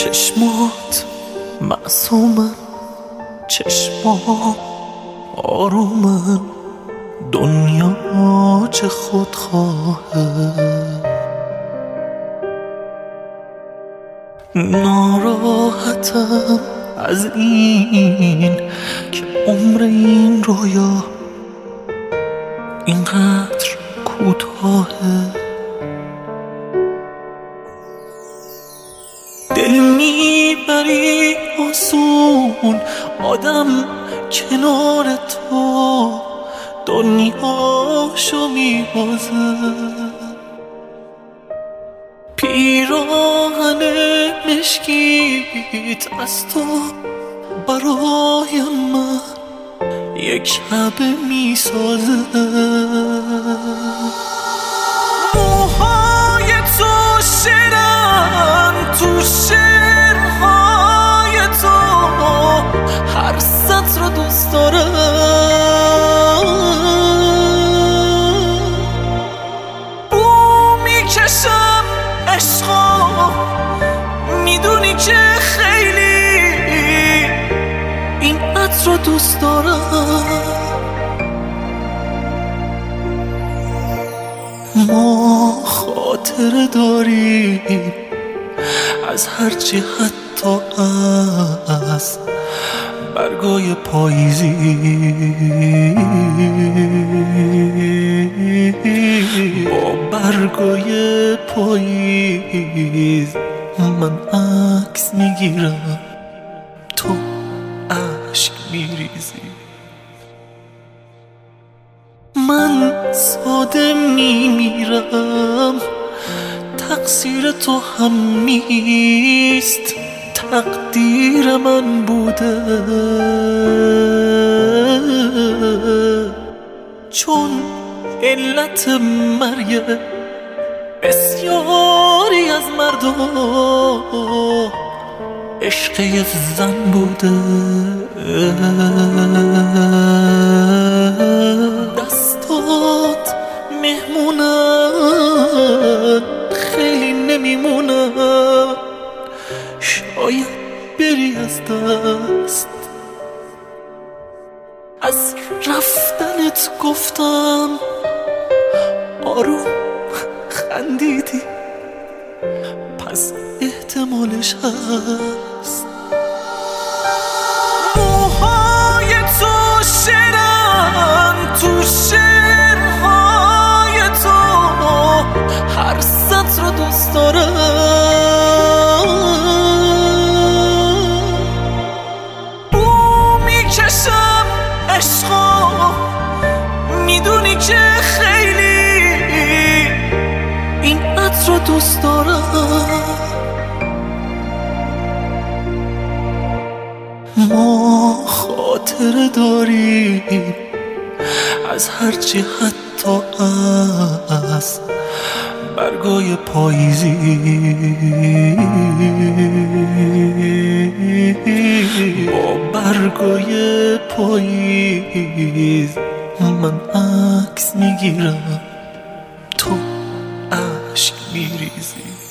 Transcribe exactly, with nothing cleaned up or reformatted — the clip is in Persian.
چشمات معصومن، چشمات آرومن، دنیا چه خودخواهه. ناراحتم از این که عمر این رویا اینقدر کوتاهه. دل میبری آسون آدم کنار تو دنیاشو میبازه. پیراهن مشکیت از تو برای من یک شب میسازه. موهای تو شیرن تو شعرهای تو، هر سطر رو دوست دارم. بو میکشم عشقا، میدونی که خیلی این عطر رو دوست دارم. ما خاطر داریم از هرچی، حتی از برگای پاییزی. با برگای پاییز من عکس میگیرم، تو اشک میریزی. من ساده میمیرم، تقصیر تو هم نیست، تقدیر من بوده. چون علت مرگ بسیاری از مردم عشق یک زن بوده. دستات مهمونن، خیلی نمیمونن، شاید بری از دست. از رفتنت گفتم آروم خندیدی، پس احتمالش هست. موهای تو شیرن تو شعرهای تو، هر سطر رو دوست دارم. بو میکشم عشقا، میدونی که خیلی این عطر رو دوست دارم. ما خاطر داریم از هرچی، حتی از برگای پاییزی. با برگای پاییز من عکس میگیرم، تو اشک میریزی.